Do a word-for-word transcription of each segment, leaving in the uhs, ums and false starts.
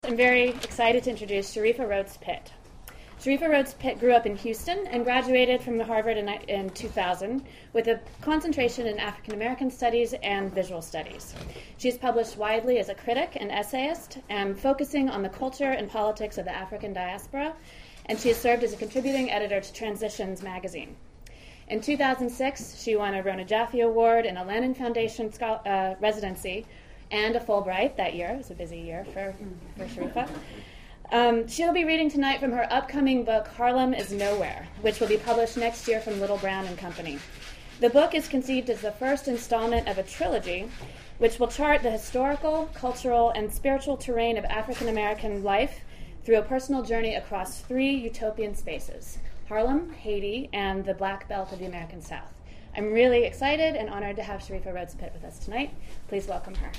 I'm very excited to introduce Sharifa Rhodes Pitt. Sharifa Rhodes Pitt grew up in Houston and graduated from Harvard in, in two thousand with a concentration in African American studies and visual studies. She's published widely as a critic and essayist, um, focusing on the culture and politics of the African diaspora, and she has served as a contributing editor to Transitions magazine. In two thousand six, she won a Rona Jaffe Award and a Lannan Foundation Schol- uh, residency, and a Fulbright that year. It was a busy year for, for Sharifa. Um, she'll be reading tonight from her upcoming book, Harlem is Nowhere, which will be published next year from Little Brown and Company. The book is conceived as the first installment of a trilogy, which will chart the historical, cultural, and spiritual terrain of African American life through a personal journey across three utopian spaces: Harlem, Haiti, and the Black Belt of the American South. I'm really excited and honored to have Sharifa Rhodes Pitt with us tonight. Please welcome her.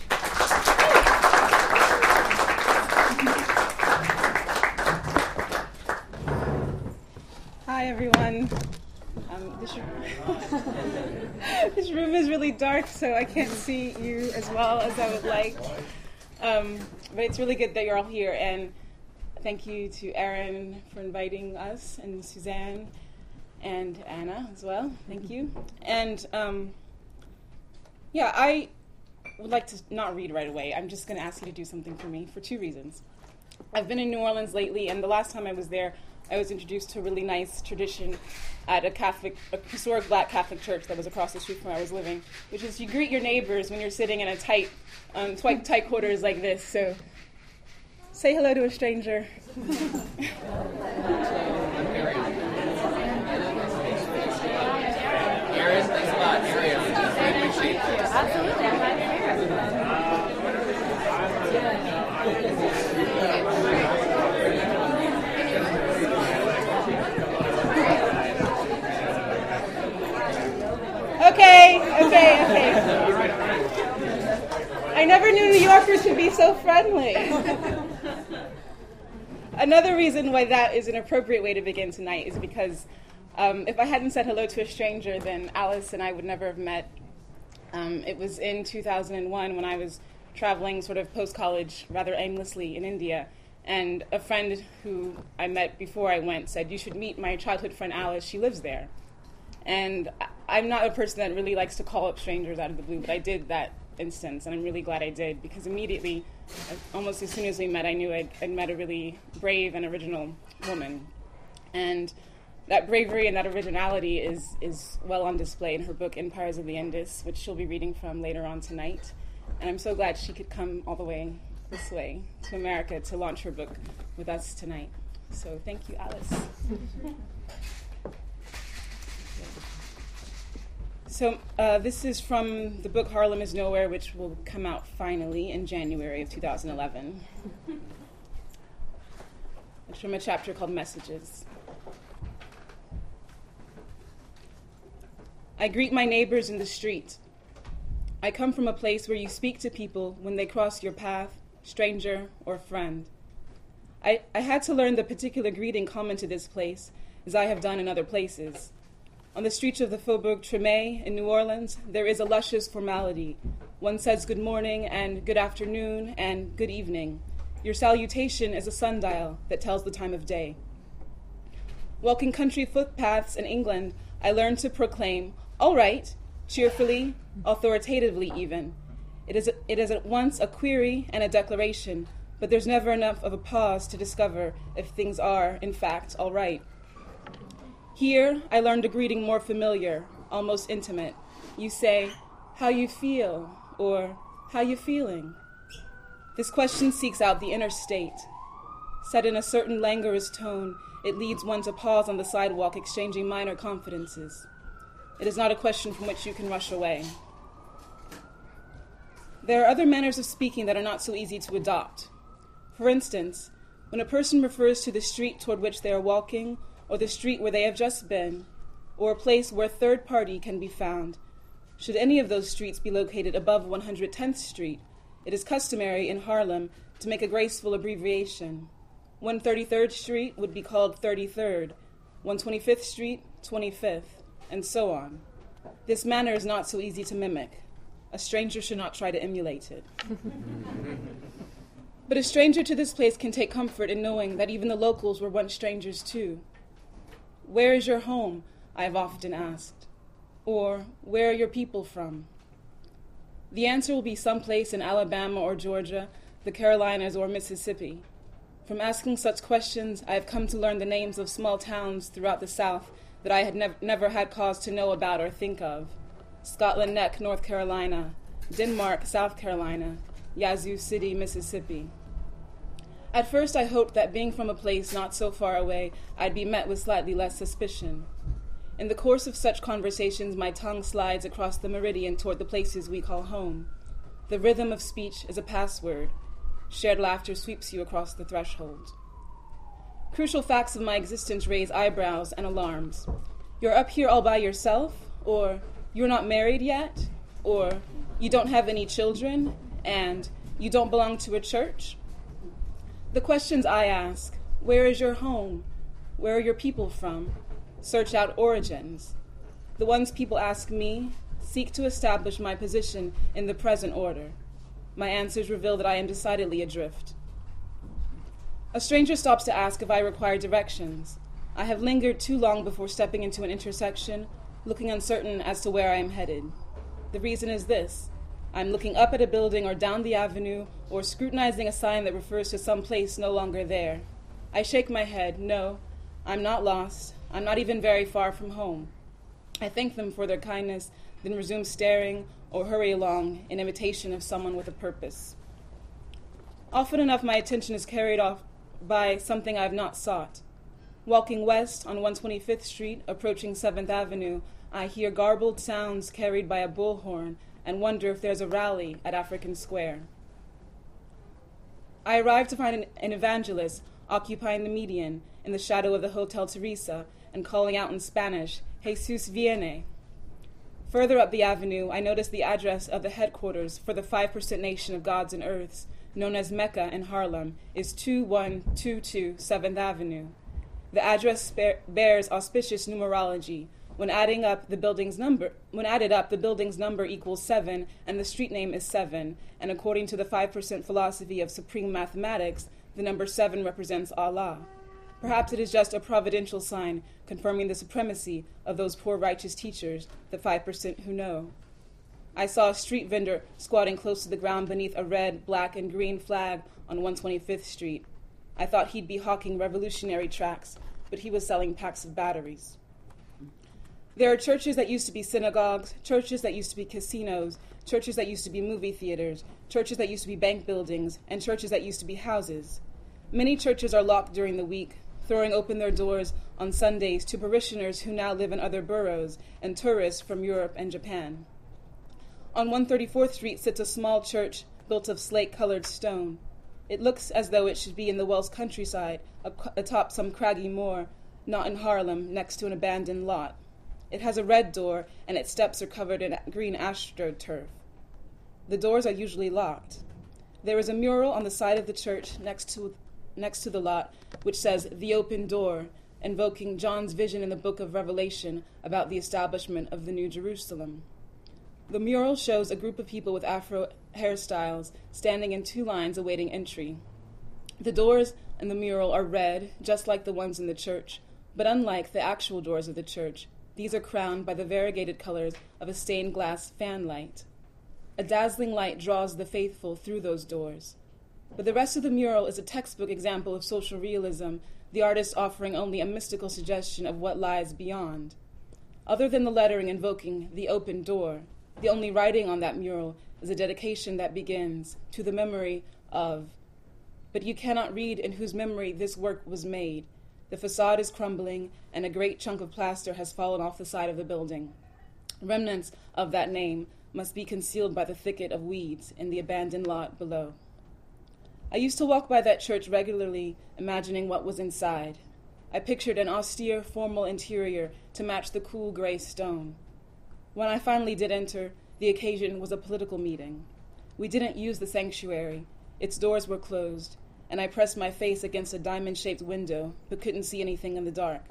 Hi, everyone. Um, this, room this room is really dark, so I can't see you as well as I would like. Um, but it's really good that you're all here, and thank you to Erin for inviting us, and Suzanne, and Anna as well. Thank you. And um, yeah, I would like to not read right away. I'm just going to ask you to do something for me for two reasons. I've been in New Orleans lately, and the last time I was there, I was introduced to a really nice tradition at a Catholic, a historic Black Catholic church that was across the street from where I was living, which is you greet your neighbors when you're sitting in a tight, um, tight, tight quarters like this. So say hello to a stranger. Erin, thanks a lot. Erin, I appreciate it. Absolutely, I'm glad you're Okay, okay, okay. I never knew New Yorkers could be so friendly. Another reason why that is an appropriate way to begin tonight is because um, if I hadn't said hello to a stranger, then Alice and I would never have met. Um, it was in two thousand one when I was traveling sort of post-college rather aimlessly in India, and a friend who I met before I went said, "You should meet my childhood friend Alice, she lives there." And I'm not a person that really likes to call up strangers out of the blue, but I did that instance, and I'm really glad I did, because immediately, almost as soon as we met, I knew I'd, I'd met a really brave and original woman. And that bravery and that originality is, is well on display in her book, Empires of the Indus, which she'll be reading from later on tonight. And I'm so glad she could come all the way this way to America to launch her book with us tonight. So thank you, Alice. So uh, this is from the book Harlem is Nowhere, which will come out finally in January of two thousand eleven. It's from a chapter called Messages. I greet my neighbors in the street. I come from a place where you speak to people when they cross your path, stranger or friend. I, I had to learn the particular greeting common to this place, as I have done in other places. On the streets of the Faubourg Treme in New Orleans, there is a luscious formality. One says good morning and good afternoon and good evening. Your salutation is a sundial that tells the time of day. Walking country footpaths in England, I learned to proclaim, "All right," cheerfully, authoritatively even. It is, it is at once a query and a declaration, but there's never enough of a pause to discover if things are, in fact, all right. Here, I learned a greeting more familiar, almost intimate. You say, "How you feel?" or "How you feeling?" This question seeks out the inner state. Said in a certain languorous tone, it leads one to pause on the sidewalk, exchanging minor confidences. It is not a question from which you can rush away. There are other manners of speaking that are not so easy to adopt. For instance, when a person refers to the street toward which they are walking, or the street where they have just been, or a place where a third party can be found, should any of those streets be located above one hundred tenth Street, it is customary in Harlem to make a graceful abbreviation. one hundred thirty-third Street would be called thirty-third, one hundred twenty-fifth Street, twenty-fifth, and so on. This manner is not so easy to mimic. A stranger should not try to emulate it. But a stranger to this place can take comfort in knowing that even the locals were once strangers too. Where is your home? I have often asked. Or, where are your people from? The answer will be someplace in Alabama or Georgia, the Carolinas or Mississippi. From asking such questions, I have come to learn the names of small towns throughout the South that I had nev- never had cause to know about or think of. Scotland Neck, North Carolina. Denmark, South Carolina. Yazoo City, Mississippi. At first, I hoped that being from a place not so far away, I'd be met with slightly less suspicion. In the course of such conversations, my tongue slides across the meridian toward the places we call home. The rhythm of speech is a password. Shared laughter sweeps you across the threshold. Crucial facts of my existence raise eyebrows and alarms. You're up here all by yourself? Or you're not married yet? Or you don't have any children? And you don't belong to a church? The questions I ask: where is your home? Where are your people from? Search out origins. The ones people ask me seek to establish my position in the present order. My answers reveal that I am decidedly adrift. A stranger stops to ask if I require directions. I have lingered too long before stepping into an intersection, looking uncertain as to where I am headed. The reason is this: I'm looking up at a building or down the avenue or scrutinizing a sign that refers to some place no longer there. I shake my head. No, I'm not lost. I'm not even very far from home. I thank them for their kindness, then resume staring or hurry along in imitation of someone with a purpose. Often enough, my attention is carried off by something I have not sought. Walking west on one hundred twenty-fifth Street, approaching seventh Avenue, I hear garbled sounds carried by a bullhorn and wonder if there's a rally at African Square. I arrive to find an, an evangelist occupying the median in the shadow of the Hotel Teresa and calling out in Spanish, "Jesus viene." Further up the avenue, I notice the address of the headquarters for the five percent Nation of Gods and Earths, known as Mecca in Harlem, is two one two two seventh Avenue. The address bear, bears auspicious numerology. When adding up the building's number, when added up, the building's number equals seven, and the street name is seven. And according to the five percent philosophy of supreme mathematics, the number seven represents Allah. Perhaps it is just a providential sign confirming the supremacy of those poor righteous teachers, the five percent who know. I saw a street vendor squatting close to the ground beneath a red, black, and green flag on one hundred twenty-fifth Street. I thought he'd be hawking revolutionary tracts, but he was selling packs of batteries. There are churches that used to be synagogues, churches that used to be casinos, churches that used to be movie theaters, churches that used to be bank buildings, and churches that used to be houses. Many churches are locked during the week, throwing open their doors on Sundays to parishioners who now live in other boroughs and tourists from Europe and Japan. On one hundred thirty-fourth Street sits a small church built of slate-colored stone. It looks as though it should be in the Welsh countryside, atop some craggy moor, not in Harlem, next to an abandoned lot. It has a red door, and its steps are covered in green astroturf. The doors are usually locked. There is a mural on the side of the church next to next to the lot, which says, "The Open Door," invoking John's vision in the book of Revelation about the establishment of the New Jerusalem. The mural shows a group of people with afro hairstyles standing in two lines awaiting entry. The doors in the mural are red, just like the ones in the church, but unlike the actual doors of the church, these are crowned by the variegated colors of a stained glass fan light. A dazzling light draws the faithful through those doors. But the rest of the mural is a textbook example of social realism, the artist offering only a mystical suggestion of what lies beyond. Other than the lettering invoking the open door, the only writing on that mural is a dedication that begins, "To the memory of," but you cannot read in whose memory this work was made. The facade is crumbling, and a great chunk of plaster has fallen off the side of the building. Remnants of that name must be concealed by the thicket of weeds in the abandoned lot below. I used to walk by that church regularly, imagining what was inside. I pictured an austere, formal interior to match the cool gray stone. When I finally did enter, the occasion was a political meeting. We didn't use the sanctuary. Its doors were closed, and I pressed my face against a diamond-shaped window, but couldn't see anything in the dark.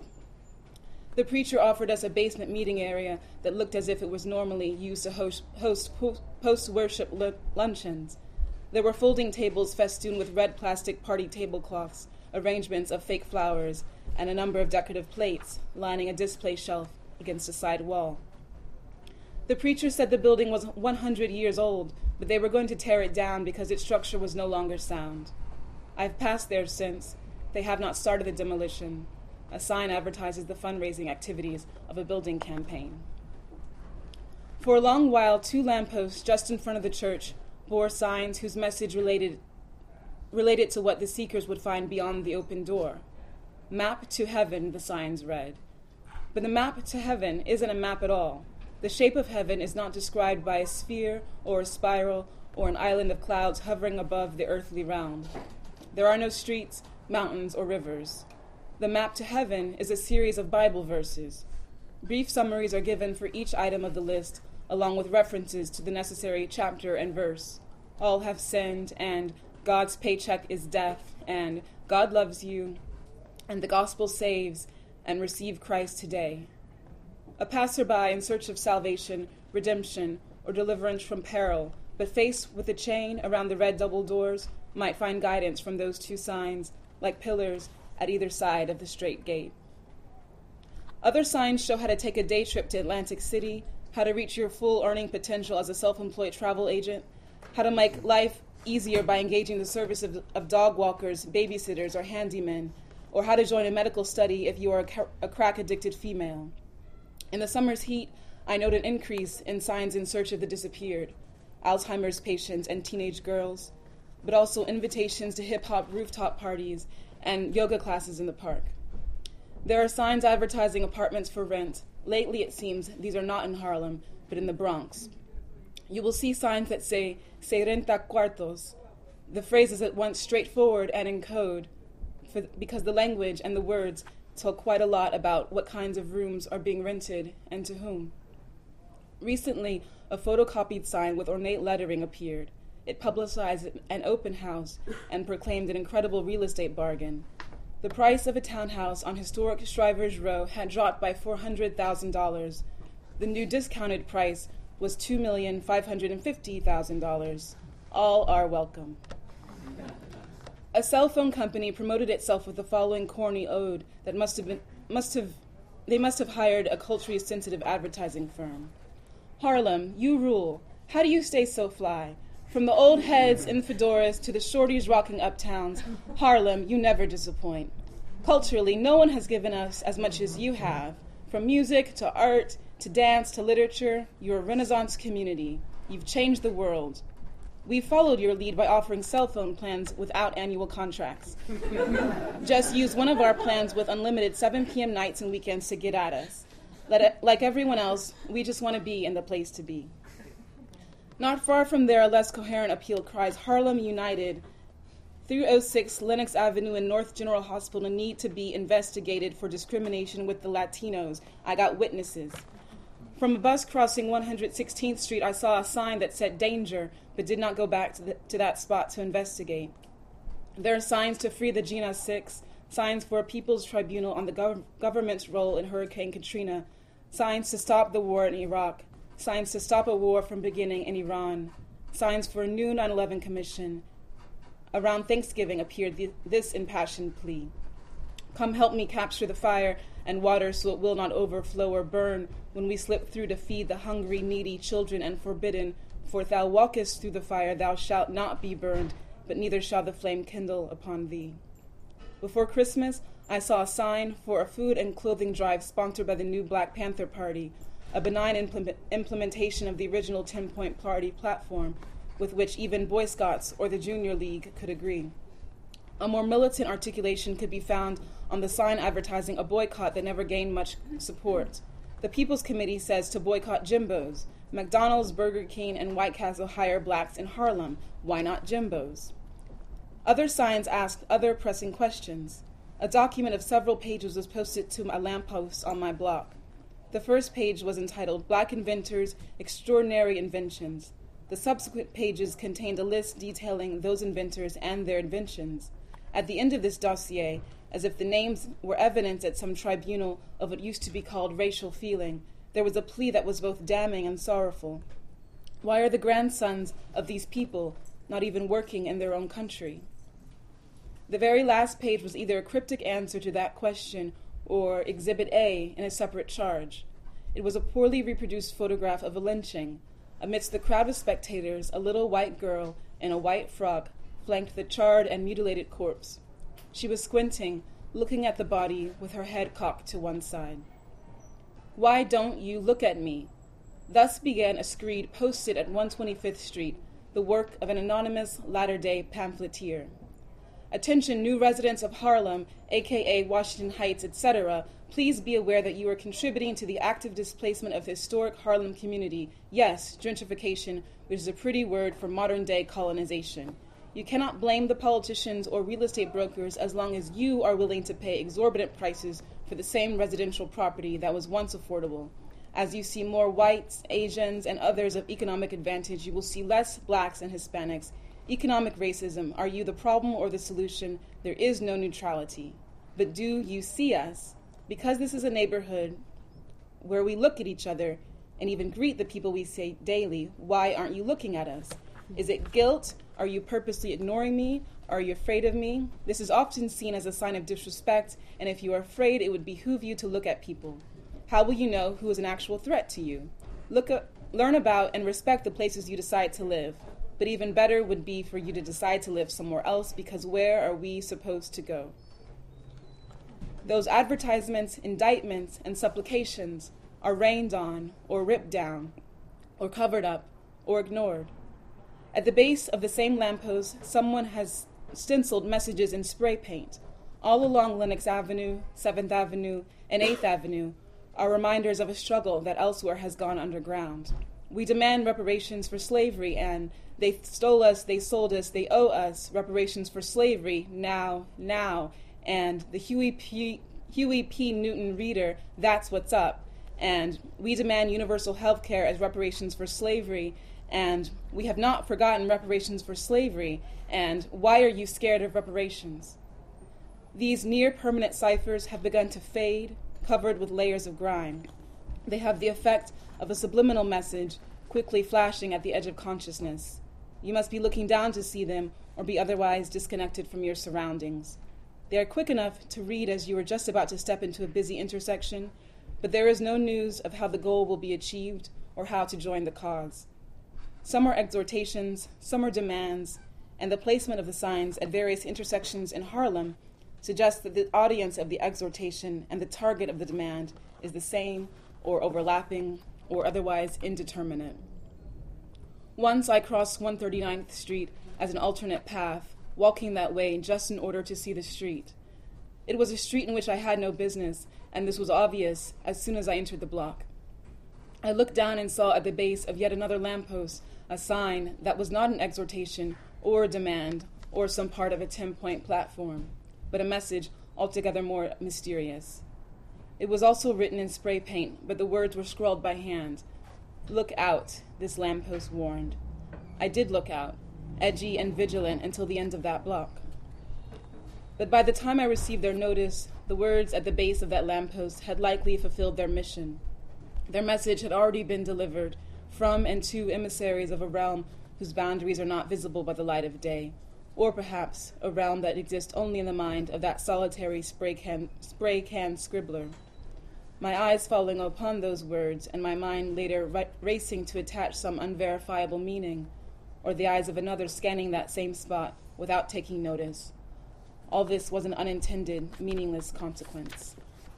The preacher offered us a basement meeting area that looked as if it was normally used to host, host post-worship luncheons. There were folding tables festooned with red plastic party tablecloths, arrangements of fake flowers, and a number of decorative plates lining a display shelf against a side wall. The preacher said the building was one hundred years old, but they were going to tear it down because its structure was no longer sound. I've passed there since. They have not started the demolition. A sign advertises the fundraising activities of a building campaign. For a long while, two lampposts just in front of the church bore signs whose message related, related to what the seekers would find beyond the open door. Map to heaven, the signs read. But the map to heaven isn't a map at all. The shape of heaven is not described by a sphere or a spiral or an island of clouds hovering above the earthly realm. There are no streets, mountains, or rivers. The map to heaven is a series of Bible verses. Brief summaries are given for each item of the list, along with references to the necessary chapter and verse. All have sinned, and God's paycheck is death, and God loves you, and the gospel saves, and receive Christ today. A passerby in search of salvation, redemption, or deliverance from peril, but faced with a chain around the red double doors, might find guidance from those two signs, like pillars at either side of the straight gate. Other signs show how to take a day trip to Atlantic City, how to reach your full earning potential as a self-employed travel agent, how to make life easier by engaging the service of, of dog walkers, babysitters, or handymen, or how to join a medical study if you are a, ca- a crack-addicted female. In the summer's heat, I note an increase in signs in search of the disappeared, Alzheimer's patients and teenage girls, but also invitations to hip-hop rooftop parties and yoga classes in the park. There are signs advertising apartments for rent. Lately, it seems, these are not in Harlem, but in the Bronx. You will see signs that say, "Se renta cuartos." The phrase is at once straightforward and in code, for, because the language and the words tell quite a lot about what kinds of rooms are being rented and to whom. Recently, a photocopied sign with ornate lettering appeared. It publicized an open house and proclaimed an incredible real estate bargain. The price of a townhouse on historic Shriver's Row had dropped by four hundred thousand dollars. The new discounted price was two million five hundred fifty thousand dollars. All are welcome. A cell phone company promoted itself with the following corny ode that must have been, must have, they must have hired a culturally sensitive advertising firm. Harlem, you rule. How do you stay so fly? From the old heads in fedoras to the shorties rocking uptowns, Harlem, you never disappoint. Culturally, no one has given us as much as you have. From music to art to dance to literature, you're a Renaissance community. You've changed the world. We followed your lead by offering cell phone plans without annual contracts. Just use one of our plans with unlimited seven p.m. nights and weekends to get at us. Let it, like everyone else, we just want to be in the place to be. Not far from there, a less coherent appeal cries, Harlem United. three oh six Lenox Avenue in North General Hospital need to be investigated for discrimination with the Latinos. I got witnesses. From a bus crossing one hundred sixteenth Street, I saw a sign that said danger, but did not go back to, the, to that spot to investigate. There are signs to free the Gina Six, signs for a People's Tribunal on the gov- government's role in Hurricane Katrina, signs to stop the war in Iraq, signs to stop a war from beginning in Iran, signs for a new nine eleven commission. Around Thanksgiving appeared the, this impassioned plea. Come help me capture the fire and water so it will not overflow or burn when we slip through to feed the hungry, needy children and forbidden. For if thou walkest through the fire, thou shalt not be burned, but neither shall the flame kindle upon thee. Before Christmas, I saw a sign for a food and clothing drive sponsored by the new Black Panther Party, a benign implement- implementation of the original ten-point party platform with which even Boy Scouts or the Junior League could agree. A more militant articulation could be found on the sign advertising a boycott that never gained much support. The People's Committee says to boycott Jimbo's. McDonald's, Burger King, and White Castle hire blacks in Harlem. Why not Jimbo's? Other signs asked other pressing questions. A document of several pages was posted to my lamppost on my block. The first page was entitled Black Inventors, Extraordinary Inventions. The subsequent pages contained a list detailing those inventors and their inventions. At the end of this dossier, as if the names were evidence at some tribunal of what used to be called racial feeling, there was a plea that was both damning and sorrowful. Why are the grandsons of these people, not even working in their own country. The very last page was either a cryptic answer to that question or Exhibit A in a separate charge. It was a poorly reproduced photograph of a lynching. Amidst the crowd of spectators, a little white girl in a white frock flanked the charred and mutilated corpse. She was squinting, looking at the body with her head cocked to one side. "Why don't you look at me?" Thus began a screed posted at one twenty-fifth Street, the work of an anonymous latter-day pamphleteer. "Attention, new residents of Harlem, aka Washington Heights, et cetera. Please be aware that you are contributing to the active displacement of the historic Harlem community. Yes, gentrification, which is a pretty word for modern-day colonization. You cannot blame the politicians or real estate brokers as long as you are willing to pay exorbitant prices for the same residential property that was once affordable. As you see more whites, Asians, and others of economic advantage, you will see less blacks and Hispanics. Economic racism, are you the problem or the solution? There is no neutrality. But do you see us? Because this is a neighborhood where we look at each other and even greet the people we see daily, why aren't you looking at us? Is it guilt? Are you purposely ignoring me? Are you afraid of me? This is often seen as a sign of disrespect, and if you are afraid, it would behoove you to look at people. How will you know who is an actual threat to you? Look up, learn about and respect the places you decide to live. But even better would be for you to decide to live somewhere else, because where are we supposed to go? Those advertisements, indictments, and supplications are rained on, or ripped down, or covered up, or ignored. At the base of the same lamppost, someone has stenciled messages in spray paint. All along Lenox Avenue, seventh Avenue, and eighth Avenue are reminders of a struggle that elsewhere has gone underground. We demand reparations for slavery, and they stole us, they sold us, they owe us reparations for slavery, now, now. And the Huey P. Huey P. Newton reader, that's what's up. And we demand universal health care as reparations for slavery, and we have not forgotten reparations for slavery, and why are you scared of reparations? These near-permanent ciphers have begun to fade, covered with layers of grime. They have the effect of a subliminal message quickly flashing at the edge of consciousness. You must be looking down to see them or be otherwise disconnected from your surroundings. They are quick enough to read as you are just about to step into a busy intersection, but there is no news of how the goal will be achieved or how to join the cause. Some are exhortations, some are demands, and the placement of the signs at various intersections in Harlem suggests that the audience of the exhortation and the target of the demand is the same or overlapping or otherwise indeterminate. Once I crossed one thirty-ninth Street as an alternate path, walking that way just in order to see the street. It was a street in which I had no business, and this was obvious as soon as I entered the block. I looked down and saw at the base of yet another lamppost a sign that was not an exhortation or a demand or some part of a ten-point platform, but a message altogether more mysterious. It was also written in spray paint, but the words were scrawled by hand. Look out, this lamppost warned. I did look out, edgy and vigilant until the end of that block. But by the time I received their notice, the words at the base of that lamppost had likely fulfilled their mission. Their message had already been delivered from and to emissaries of a realm whose boundaries are not visible by the light of day, or perhaps a realm that exists only in the mind of that solitary spray can, spray can scribbler. My eyes falling upon those words, and my mind later ra- racing to attach some unverifiable meaning, or the eyes of another scanning that same spot without taking notice. All this was an unintended, meaningless consequence.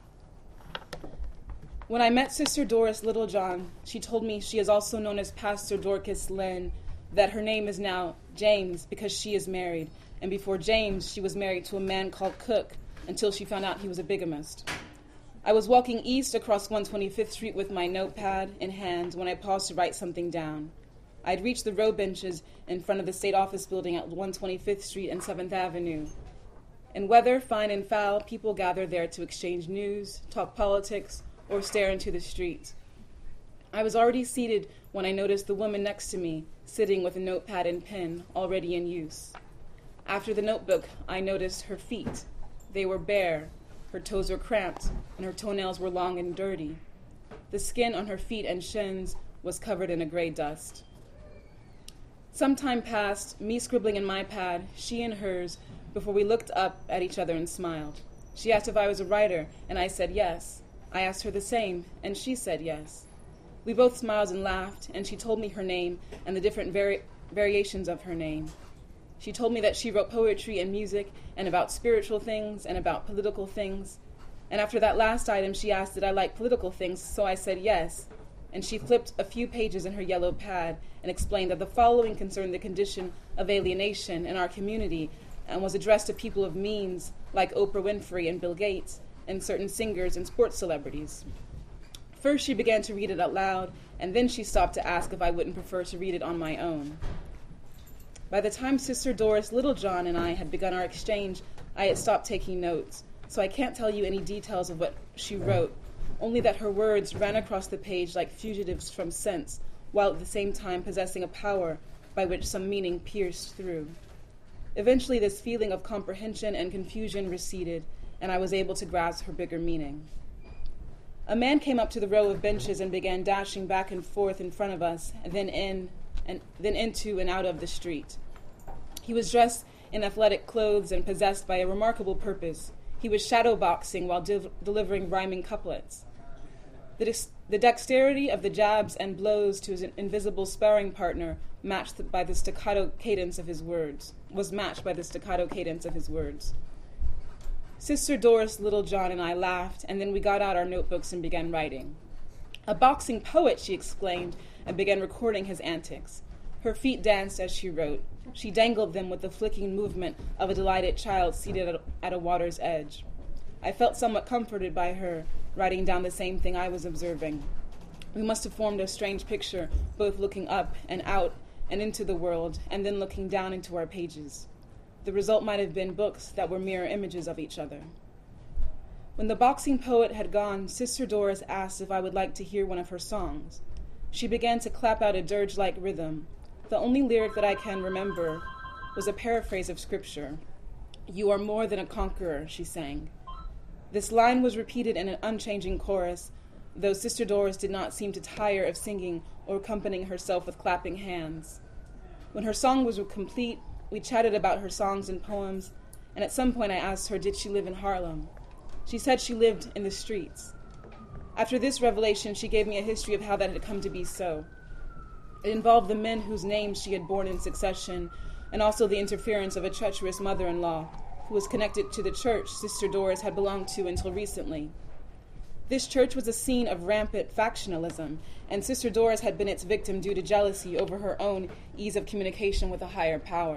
When I met Sister Doris Littlejohn, she told me she is also known as Pastor Dorcas Lynn, that her name is now James because she is married, and before James, she was married to a man called Cook until she found out he was a bigamist. I was walking east across one twenty-fifth Street with my notepad in hand when I paused to write something down. I had reached the row benches in front of the state office building at one twenty-fifth Street and seventh Avenue. In weather, fine and foul, people gathered there to exchange news, talk politics, or stare into the street. I was already seated when I noticed the woman next to me, sitting with a notepad and pen already in use. After the notebook, I noticed her feet. They were bare, her toes were cramped, and her toenails were long and dirty. The skin on her feet and shins was covered in a gray dust. Some time passed, me scribbling in my pad, she in hers, before we looked up at each other and smiled. She asked if I was a writer, and I said yes. I asked her the same, and she said yes. We both smiled and laughed, and she told me her name and the different vari- variations of her name. She told me that she wrote poetry and music and about spiritual things and about political things. And after that last item, she asked did I like political things, so I said yes. And she flipped a few pages in her yellow pad and explained that the following concerned the condition of alienation in our community and was addressed to people of means like Oprah Winfrey and Bill Gates and certain singers and sports celebrities. First, she began to read it out loud, and then she stopped to ask if I wouldn't prefer to read it on my own. By the time Sister Doris Littlejohn and I had begun our exchange, I had stopped taking notes, so I can't tell you any details of what she wrote, only that her words ran across the page like fugitives from sense, while at the same time possessing a power by which some meaning pierced through. Eventually, this feeling of comprehension and confusion receded, and I was able to grasp her bigger meaning. A man came up to the row of benches and began dashing back and forth in front of us, and then in and then into and out of the street. He was dressed in athletic clothes and possessed by a remarkable purpose. He was shadowboxing while de- delivering rhyming couplets. The, dex- the dexterity of the jabs and blows to his invisible sparring partner matched by the staccato cadence of his words, was matched by the staccato cadence of his words. Sister Doris Littlejohn and I laughed, and then we got out our notebooks and began writing. A boxing poet, she exclaimed, and began recording his antics. Her feet danced as she wrote. She dangled them with the flicking movement of a delighted child seated at a, at a water's edge. I felt somewhat comforted by her, writing down the same thing I was observing. We must have formed a strange picture, both looking up and out and into the world, and then looking down into our pages. The result might have been books that were mirror images of each other. When the boxing poet had gone, Sister Doris asked if I would like to hear one of her songs. She began to clap out a dirge-like rhythm. The only lyric that I can remember was a paraphrase of scripture. "You are more than a conqueror," she sang. This line was repeated in an unchanging chorus, though Sister Doris did not seem to tire of singing or accompanying herself with clapping hands. When her song was complete, we chatted about her songs and poems, and at some point I asked her, did she live in Harlem? She said she lived in the streets. After this revelation, she gave me a history of how that had come to be so. It involved the men whose names she had borne in succession, and also the interference of a treacherous mother-in-law, who was connected to the church Sister Doris had belonged to until recently. This church was a scene of rampant factionalism, and Sister Doris had been its victim due to jealousy over her own ease of communication with a higher power.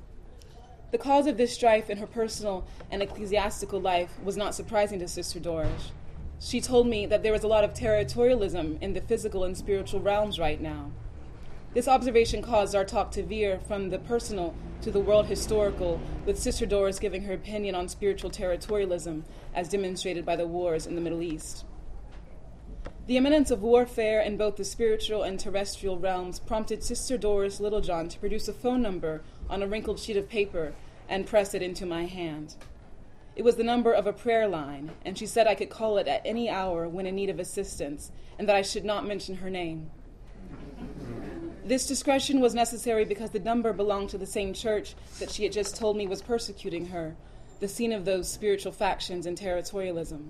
The cause of this strife in her personal and ecclesiastical life was not surprising to Sister Doris. She told me that there was a lot of territorialism in the physical and spiritual realms right now. This observation caused our talk to veer from the personal to the world historical, with Sister Doris giving her opinion on spiritual territorialism as demonstrated by the wars in the Middle East. The imminence of warfare in both the spiritual and terrestrial realms prompted Sister Doris Littlejohn to produce a phone number on a wrinkled sheet of paper and press it into my hand. It was the number of a prayer line, and she said I could call it at any hour when in need of assistance, and that I should not mention her name. This discretion was necessary because the number belonged to the same church that she had just told me was persecuting her, the scene of those spiritual factions and territorialism.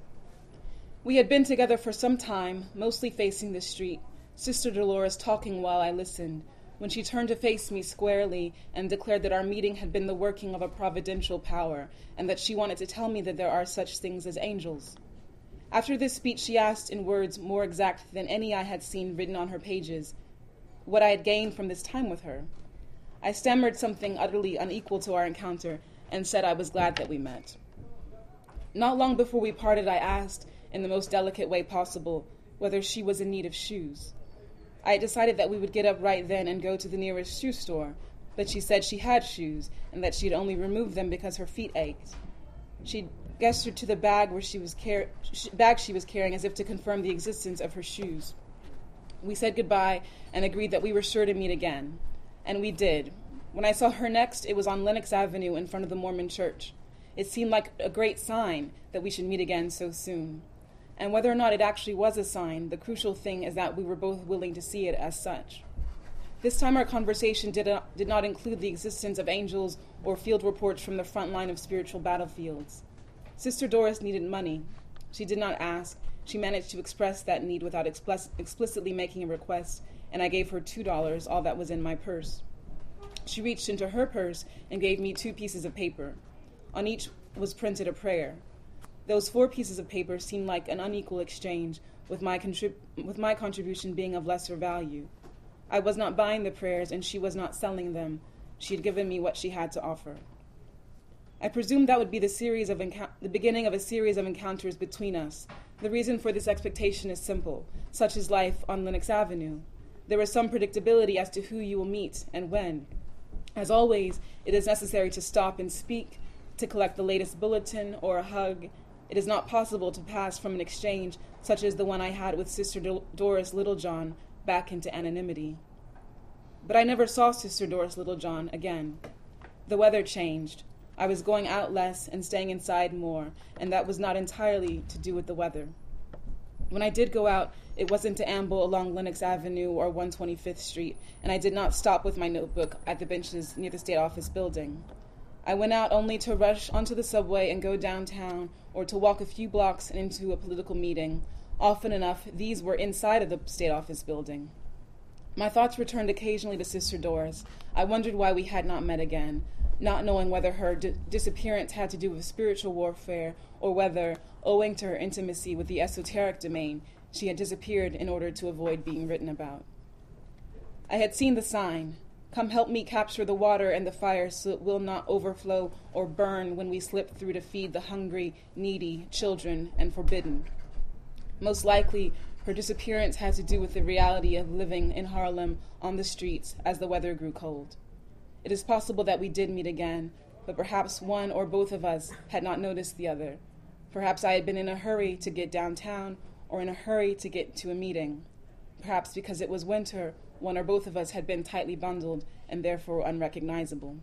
We had been together for some time, mostly facing the street, Sister Dolores talking while I listened, when she turned to face me squarely and declared that our meeting had been the working of a providential power, and that she wanted to tell me that there are such things as angels. After this speech, she asked in words more exact than any I had seen written on her pages, what I had gained from this time with her. I stammered something utterly unequal to our encounter and said I was glad that we met. Not long before we parted, I asked, in the most delicate way possible, whether she was in need of shoes. I had decided that we would get up right then and go to the nearest shoe store, but she said she had shoes and that she'd only removed them because her feet ached. She gestured to the bag where she was car- bag she was carrying as if to confirm the existence of her shoes. We said goodbye and agreed that we were sure to meet again. And we did. When I saw her next, it was on Lenox Avenue in front of the Mormon church. It seemed like a great sign that we should meet again so soon. And whether or not it actually was a sign, the crucial thing is that we were both willing to see it as such. This time our conversation did, uh, did not include the existence of angels or field reports from the front line of spiritual battlefields. Sister Doris needed money. She did not ask. She managed to express that need without expl- explicitly making a request, and I gave her two dollars, all that was in my purse. She reached into her purse and gave me two pieces of paper. On each was printed a prayer. Those four pieces of paper seemed like an unequal exchange, with my, contrib- with my contribution being of lesser value. I was not buying the prayers, and she was not selling them. She had given me what she had to offer. I presumed that would be the series of encou- the beginning of a series of encounters between us. The reason for this expectation is simple. Such is life on Lenox Avenue. There is some predictability as to who you will meet and when. As always, it is necessary to stop and speak, to collect the latest bulletin or a hug. It is not possible to pass from an exchange such as the one I had with Sister Dol- Doris Littlejohn back into anonymity. But I never saw Sister Doris Littlejohn again. The weather changed. I was going out less and staying inside more, and that was not entirely to do with the weather. When I did go out, it wasn't to amble along Lenox Avenue or one hundred twenty-fifth Street, and I did not stop with my notebook at the benches near the State Office building. I went out only to rush onto the subway and go downtown, or to walk a few blocks and into a political meeting. Often enough, these were inside of the State Office building. My thoughts returned occasionally to Sister Doris. I wondered why we had not met again, not knowing whether her di- disappearance had to do with spiritual warfare or whether, owing to her intimacy with the esoteric domain, she had disappeared in order to avoid being written about. I had seen the sign, "Come help me capture the water and the fire so it will not overflow or burn when we slip through to feed the hungry, needy, children, and forbidden." Most likely, her disappearance had to do with the reality of living in Harlem on the streets as the weather grew cold. It is possible that we did meet again, but perhaps one or both of us had not noticed the other. Perhaps I had been in a hurry to get downtown or in a hurry to get to a meeting. Perhaps because it was winter, one or both of us had been tightly bundled and therefore unrecognizable.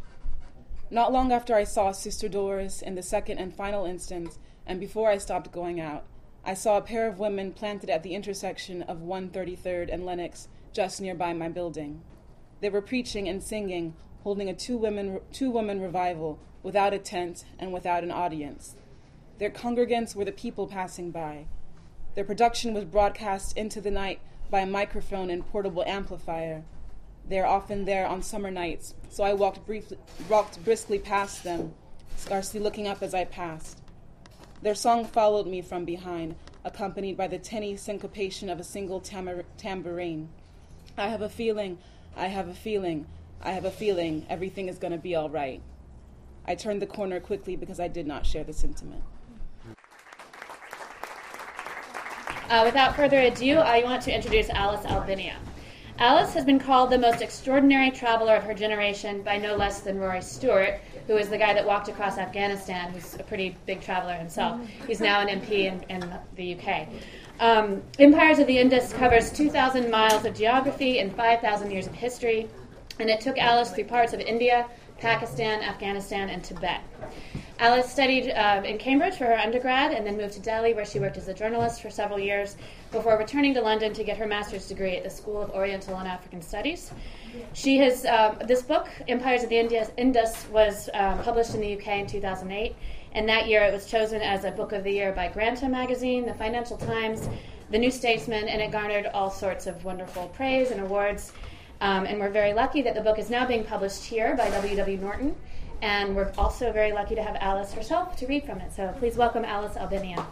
Not long after I saw Sister Doris in the second and final instance, and before I stopped going out, I saw a pair of women planted at the intersection of one thirty-third and Lenox, just nearby my building. They were preaching and singing, holding a two-women, two-woman revival without a tent and without an audience. Their congregants were the people passing by. Their production was broadcast into the night by a microphone and portable amplifier. They are often there on summer nights, so I walked, briefly, walked briskly past them, scarcely looking up as I passed. Their song followed me from behind, accompanied by the tinny syncopation of a single tamar- tambourine. I have a feeling, I have a feeling, I have a feeling everything is going to be all right. I turned the corner quickly because I did not share the sentiment. Uh, without further ado, I want to introduce Alice Albinia. Alice has been called the most extraordinary traveler of her generation by no less than Rory Stewart, who is the guy that walked across Afghanistan, who's a pretty big traveler himself. He's now an M P in, in the U K. Um, Empires of the Indus covers two thousand miles of geography and five thousand years of history, and it took Alice through parts of India, Pakistan, Afghanistan, and Tibet. Alice studied uh, in Cambridge for her undergrad and then moved to Delhi, where she worked as a journalist for several years before returning to London to get her master's degree at the School of Oriental and African Studies. She has um, this book, Empires of the Indus, was um, published in the U K in two thousand eight, and that year it was chosen as a Book of the Year by Granta magazine, the Financial Times, the New Statesman, and it garnered all sorts of wonderful praise and awards. Um, and we're very lucky that the book is now being published here by W W Norton. And we're also very lucky to have Alice herself to read from it. So please welcome Alice Albinia.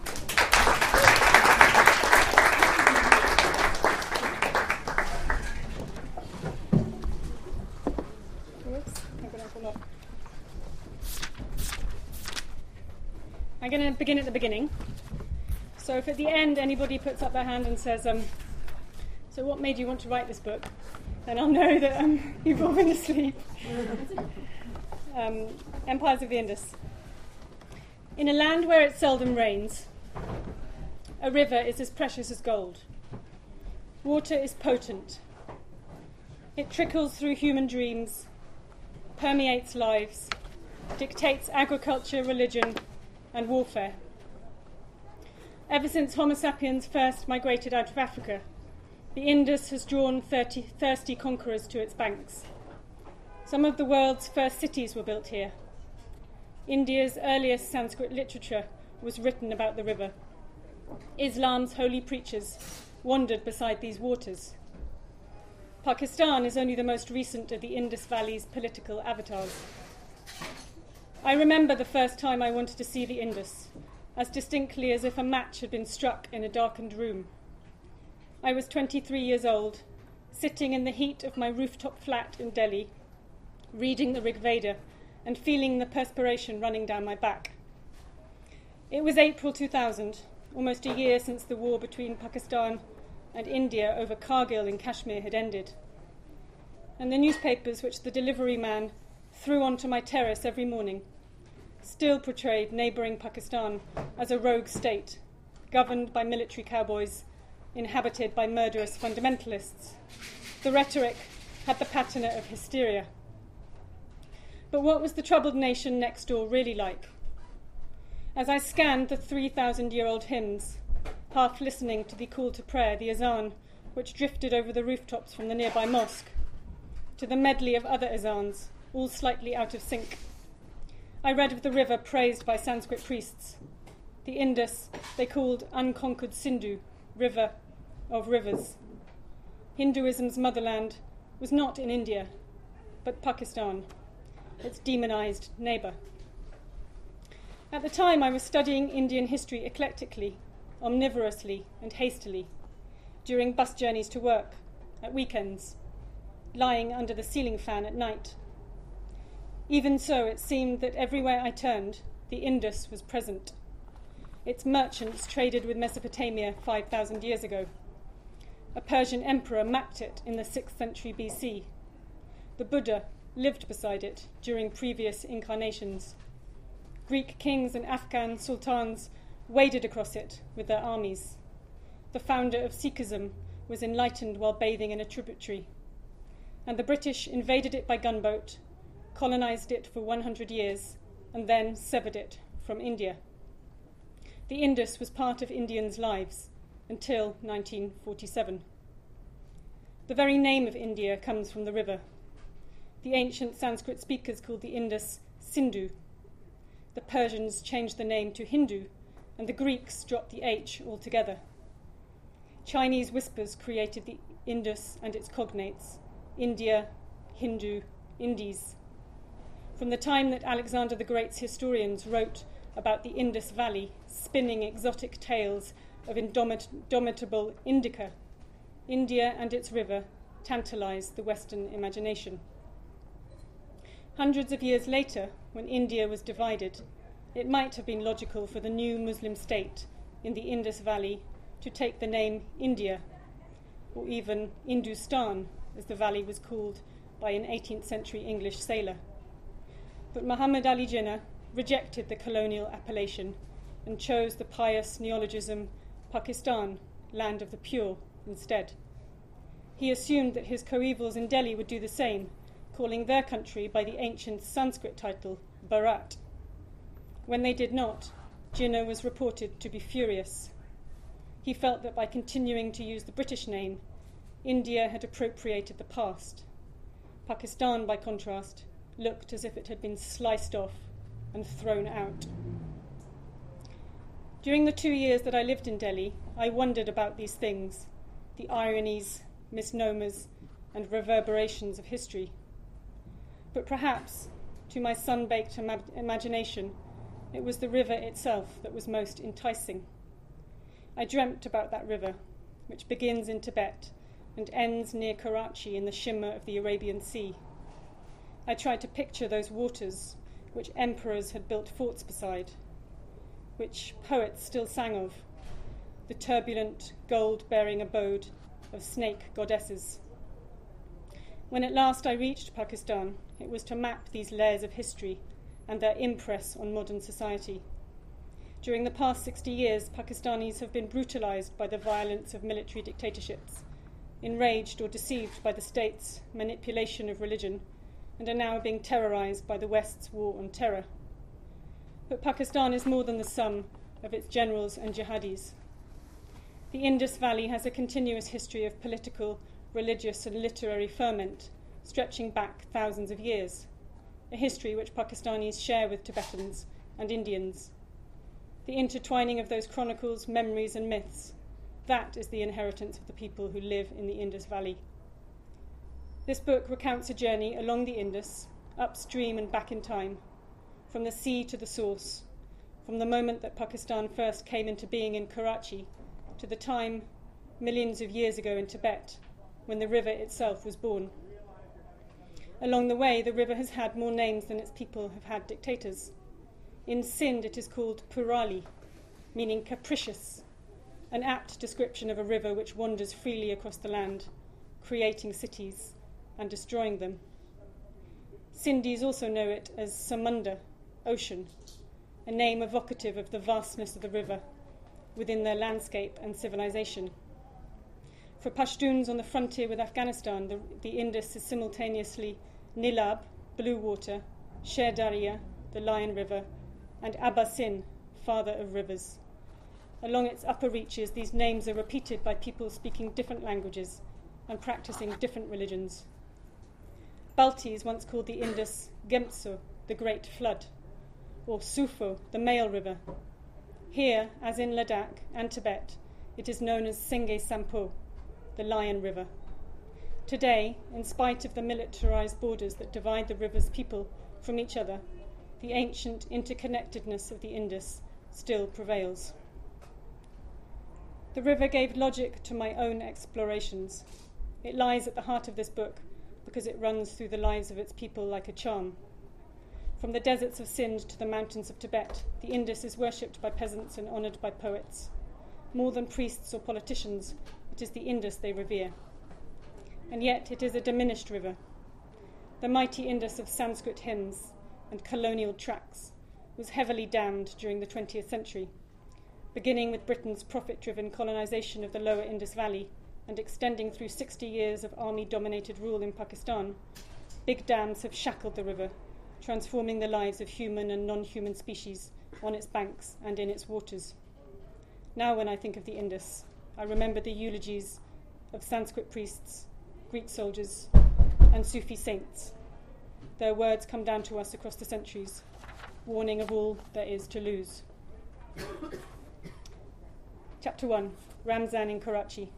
I'm going to begin at the beginning. So if at the end anybody puts up their hand and says, um, so what made you want to write this book? Then I'll know that um, you've all been asleep. Um, Empires of the Indus. In a land where it seldom rains, a river is as precious as gold. Water is potent. It trickles through human dreams, permeates lives, dictates agriculture, religion, and warfare. Ever since Homo sapiens first migrated out of Africa, the Indus has drawn thirty, thirsty conquerors to its banks. Some of the world's first cities were built here. India's earliest Sanskrit literature was written about the river. Islam's holy preachers wandered beside these waters. Pakistan is only the most recent of the Indus Valley's political avatars. I remember the first time I wanted to see the Indus, as distinctly as if a match had been struck in a darkened room. I was twenty-three years old, sitting in the heat of my rooftop flat in Delhi, reading the Rig Veda and feeling the perspiration running down my back. It was April two thousand, almost a year since the war between Pakistan and India over Kargil in Kashmir had ended. And the newspapers which the delivery man threw onto my terrace every morning still portrayed neighbouring Pakistan as a rogue state, governed by military cowboys, inhabited by murderous fundamentalists. The rhetoric had the patina of hysteria. But what was the troubled nation next door really like? As I scanned the three thousand year old hymns, half listening to the call to prayer, the azan, which drifted over the rooftops from the nearby mosque, to the medley of other azans, all slightly out of sync, I read of the river praised by Sanskrit priests. The Indus they called unconquered Sindhu, river of rivers. Hinduism's motherland was not in India, but Pakistan, its demonized neighbour. At the time, I was studying Indian history eclectically, omnivorously and hastily, during bus journeys to work, at weekends, lying under the ceiling fan at night. Even so, it seemed that everywhere I turned, the Indus was present. Its merchants traded with Mesopotamia five thousand years ago. A Persian emperor mapped it in the sixth century B C. The Buddha lived beside it during previous incarnations. Greek kings and Afghan sultans waded across it with their armies. The founder of Sikhism was enlightened while bathing in a tributary. And the British invaded it by gunboat, colonised it for one hundred years, and then severed it from India. The Indus was part of Indians' lives until nineteen forty-seven. The very name of India comes from the river. The ancient Sanskrit speakers called the Indus Sindhu. The Persians changed the name to Hindu, and the Greeks dropped the H altogether. Chinese whispers created the Indus and its cognates, India, Hindu, Indies. From the time that Alexander the Great's historians wrote about the Indus Valley, spinning exotic tales of indomitable indica, India and its river tantalized the Western imagination. Hundreds of years later, when India was divided, it might have been logical for the new Muslim state in the Indus Valley to take the name India, or even Industan, as the valley was called by an eighteenth century English sailor. But Muhammad Ali Jinnah rejected the colonial appellation and chose the pious neologism Pakistan, land of the pure, instead. He assumed that his coevals in Delhi would do the same, calling their country by the ancient Sanskrit title Bharat. When they did not, Jinnah was reported to be furious. He felt that by continuing to use the British name, India had appropriated the past. Pakistan, by contrast, looked as if it had been sliced off and thrown out. During the two years that I lived in Delhi, I wondered about these things, the ironies, misnomers, and reverberations of history. But perhaps, to my sun-baked ima- imagination, it was the river itself that was most enticing. I dreamt about that river, which begins in Tibet and ends near Karachi in the shimmer of the Arabian Sea. I tried to picture those waters which emperors had built forts beside, which poets still sang of, the turbulent, gold-bearing abode of snake goddesses. When at last I reached Pakistan, it was to map these layers of history and their impress on modern society. During the past sixty years, Pakistanis have been brutalized by the violence of military dictatorships, enraged or deceived by the state's manipulation of religion, and are now being terrorized by the West's war on terror. But Pakistan is more than the sum of its generals and jihadis. the Indus Valley has a continuous history of political, religious, and literary ferment, stretching back thousands of years, a history which Pakistanis share with Tibetans and Indians. The intertwining of those chronicles, memories, and myths, that is the inheritance of the people who live in the Indus Valley. This book recounts a journey along the Indus, upstream and back in time, from the sea to the source, from the moment that Pakistan first came into being in Karachi to the time, millions of years ago in Tibet, when the river itself was born. Along the way, the river has had more names than its people have had dictators. In Sindh, it is called Purali, meaning capricious, an apt description of a river which wanders freely across the land, creating cities and destroying them. Sindhis also know it as Samunda, ocean, a name evocative of the vastness of the river within their landscape and civilization. For Pashtuns on the frontier with Afghanistan, the, the Indus is simultaneously Nilab, blue water, Sher Darya, the Lion River, and Abba Sin, father of rivers. Along its upper reaches, these names are repeated by people speaking different languages and practicing different religions. Baltis once called the Indus Gemtso, the Great Flood, or Sufo, the Male River. Here, as in Ladakh and Tibet, it is known as Senghe Sampo, the Lion River. Today, in spite of the militarized borders that divide the river's people from each other, the ancient interconnectedness of the Indus still prevails. The river gave logic to my own explorations. It lies at the heart of this book because it runs through the lives of its people like a charm. From the deserts of Sindh to the mountains of Tibet, the Indus is worshipped by peasants and honoured by poets. More than priests or politicians, it is the Indus they revere. And yet it is a diminished river. The mighty Indus of Sanskrit hymns and colonial tracts was heavily dammed during the twentieth century, beginning with Britain's profit-driven colonisation of the lower Indus Valley and extending through sixty years of army-dominated rule in Pakistan. Big dams have shackled the river, transforming the lives of human and non-human species on its banks and in its waters. Now when I think of the Indus, I remember the eulogies of Sanskrit priests, Greek soldiers, and Sufi saints. Their words come down to us across the centuries, warning of all there is to lose. Chapter one, Ramzan in Karachi.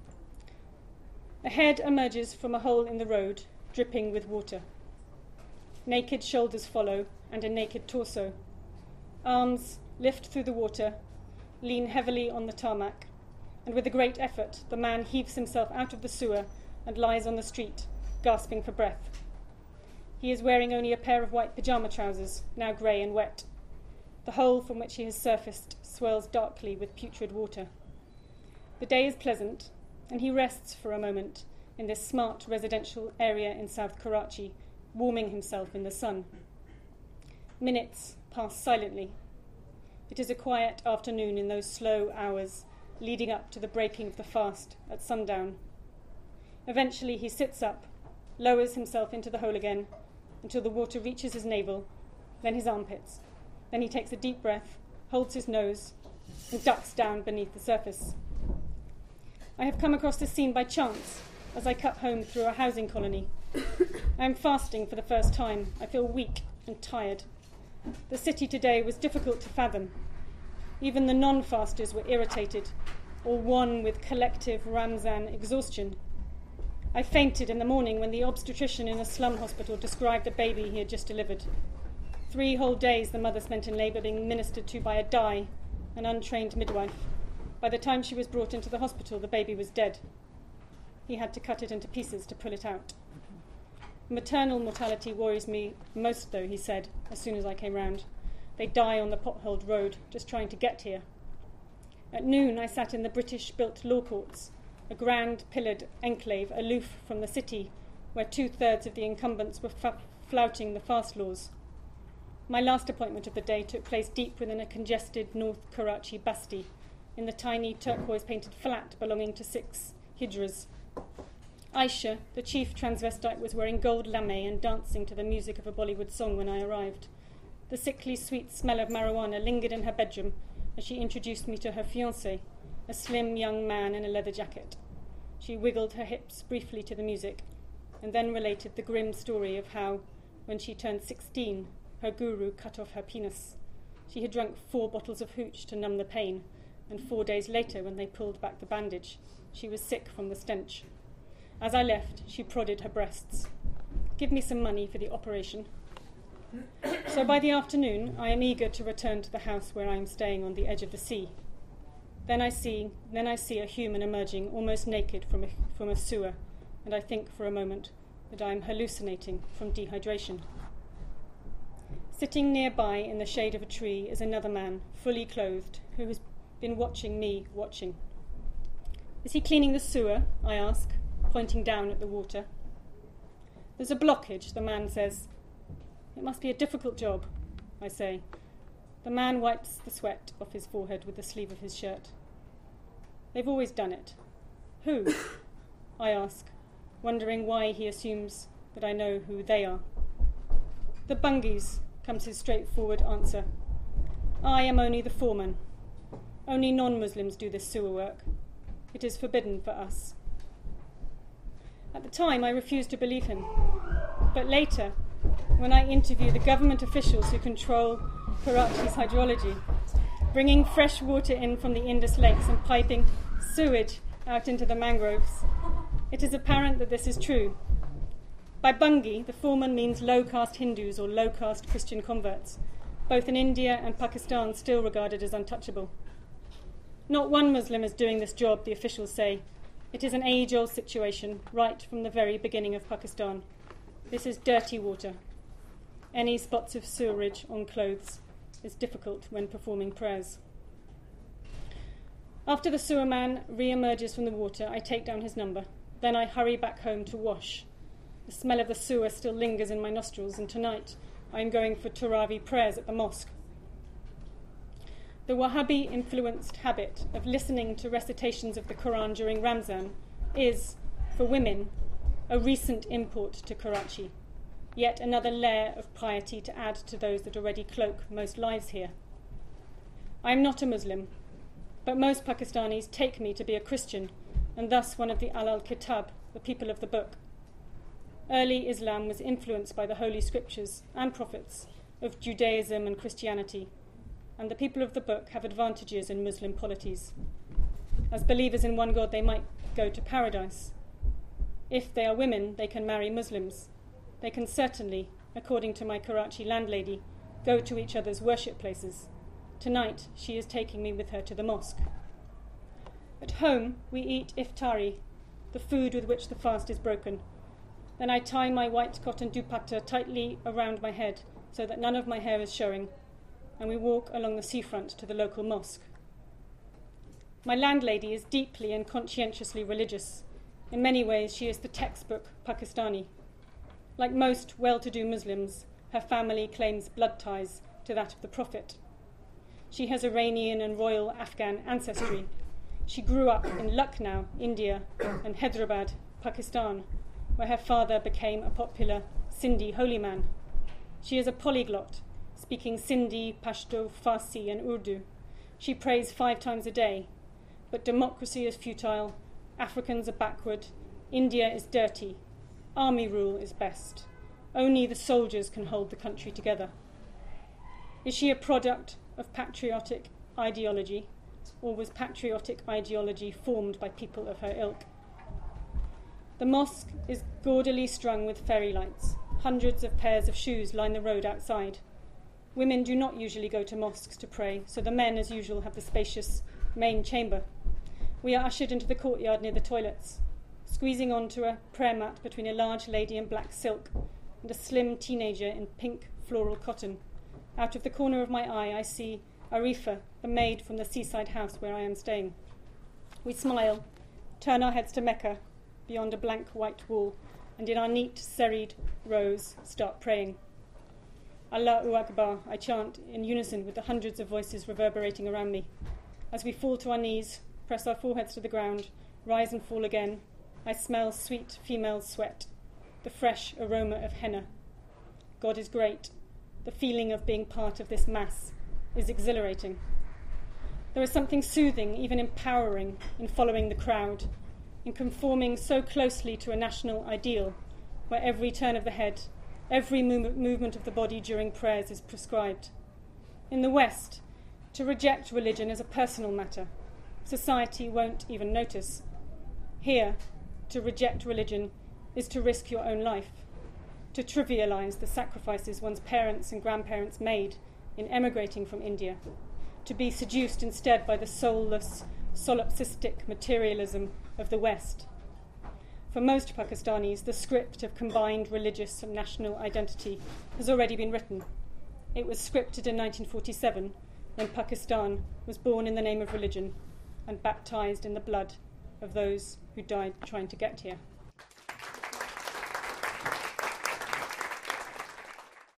A head emerges from a hole in the road, dripping with water. Naked shoulders follow, and a naked torso. Arms lift through the water, lean heavily on the tarmac, and with a great effort, the man heaves himself out of the sewer and lies on the street, gasping for breath. He is wearing only a pair of white pyjama trousers, now grey and wet. The hole from which he has surfaced swirls darkly with putrid water. The day is pleasant, and he rests for a moment in this smart residential area in South Karachi, warming himself in the sun. Minutes pass silently. It is a quiet afternoon in those slow hours leading up to the breaking of the fast at sundown. Eventually he sits up, lowers himself into the hole again until the water reaches his navel, then his armpits. Then he takes a deep breath, holds his nose, and ducks down beneath the surface. I have come across this scene by chance as I cut home through a housing colony. I am fasting for the first time. I feel weak and tired. The city today was difficult to fathom. Even the non-fasters were irritated, or one with collective Ramzan exhaustion. I fainted in the morning when the obstetrician in a slum hospital described the baby he had just delivered. Three whole days the mother spent in labour being ministered to by a dai, an untrained midwife. By the time she was brought into the hospital, the baby was dead. He had to cut it into pieces to pull it out. Maternal mortality worries me most, though, he said, as soon as I came round. They die on the potholed road, just trying to get here. At noon, I sat in the British-built law courts, a grand pillared enclave aloof from the city, where two-thirds of the incumbents were f- flouting the fast laws. My last appointment of the day took place deep within a congested North Karachi basti, in the tiny turquoise-painted flat belonging to six hijras. Aisha, the chief transvestite, was wearing gold lame and dancing to the music of a Bollywood song when I arrived. The sickly sweet smell of marijuana lingered in her bedroom as she introduced me to her fiancé, a slim young man in a leather jacket. She wiggled her hips briefly to the music, and then related the grim story of how, when she turned sixteen, her guru cut off her penis. She had drunk four bottles of hooch to numb the pain, and four days later, when they pulled back the bandage, she was sick from the stench. As I left, she prodded her breasts. "Give me some money for the operation." So by the afternoon, I am eager to return to the house where I am staying on the edge of the sea. Then I see, then I see a human emerging almost naked from a, from a sewer, and I think for a moment that I am hallucinating from dehydration. Sitting nearby in the shade of a tree is another man, fully clothed, who has been watching me watching. "Is he cleaning the sewer?" I ask, pointing down at the water. "There's a blockage," the man says. "It must be a difficult job," I say. The man wipes the sweat off his forehead with the sleeve of his shirt. "They've always done it." "Who?" I ask, wondering why he assumes that I know who they are. "The Bungis," comes his straightforward answer. "I am only the foreman. Only non-Muslims do this sewer work. It is forbidden for us." At the time, I refused to believe him. But later, when I interview the government officials who control Karachi's hydrology, bringing fresh water in from the Indus lakes and piping sewage out into the mangroves, it is apparent that this is true. By Bungi, the foreman means low-caste Hindus or low-caste Christian converts, both in India and Pakistan still regarded as untouchable. Not one Muslim is doing this job, the officials say. It is an age-old situation, right from the very beginning of Pakistan. This is dirty water. Any spots of sewerage on clothes is difficult when performing prayers. After the sewer man re-emerges from the water, I take down his number. Then I hurry back home to wash. The smell of the sewer still lingers in my nostrils, and tonight I am going for Tarawih prayers at the mosque. The Wahhabi-influenced habit of listening to recitations of the Quran during Ramzan is, for women, a recent import to Karachi, yet another layer of piety to add to those that already cloak most lives here. I am not a Muslim, but most Pakistanis take me to be a Christian, and thus one of the Ahl al-Kitab, the people of the book. Early Islam was influenced by the holy scriptures and prophets of Judaism and Christianity, and the people of the book have advantages in Muslim polities. As believers in one God, they might go to paradise. If they are women, they can marry Muslims. They can certainly, according to my Karachi landlady, go to each other's worship places. Tonight, she is taking me with her to the mosque. At home, we eat iftari, the food with which the fast is broken. Then I tie my white cotton dupatta tightly around my head so that none of my hair is showing, and we walk along the seafront to the local mosque. My landlady is deeply and conscientiously religious. In many ways, she is the textbook Pakistani. Like most well-to-do Muslims, her family claims blood ties to that of the Prophet. She has Iranian and royal Afghan ancestry. She grew up in Lucknow, India, and Hyderabad, Pakistan, where her father became a popular Sindhi holy man. She is a polyglot, speaking Sindhi, Pashto, Farsi, and Urdu. She prays five times a day. But democracy is futile, Africans are backward, India is dirty, army rule is best. Only the soldiers can hold the country together. Is she a product of patriotic ideology, or was patriotic ideology formed by people of her ilk? The mosque is gaudily strung with fairy lights. Hundreds of pairs of shoes line the road outside. Women do not usually go to mosques to pray, so the men, as usual, have the spacious main chamber. We are ushered into the courtyard near the toilets, squeezing onto a prayer mat between a large lady in black silk and a slim teenager in pink floral cotton. Out of the corner of my eye, I see Arifa, the maid from the seaside house where I am staying. We smile, turn our heads to Mecca, beyond a blank white wall, and in our neat, serried rows, start praying. Allahu Akbar, I chant in unison with the hundreds of voices reverberating around me. As we fall to our knees, press our foreheads to the ground, rise and fall again, I smell sweet female sweat, the fresh aroma of henna. God is great. The feeling of being part of this mass is exhilarating. There is something soothing, even empowering, in following the crowd, in conforming so closely to a national ideal, where every turn of the head, every move- movement of the body during prayers is prescribed. In the West, to reject religion is a personal matter. Society won't even notice. Here, to reject religion is to risk your own life, to trivialise the sacrifices one's parents and grandparents made in emigrating from India, to be seduced instead by the soulless, solipsistic materialism of the West. For most Pakistanis, the script of combined religious and national identity has already been written. It was scripted in nineteen forty-seven, when Pakistan was born in the name of religion and baptised in the blood of those who died trying to get here.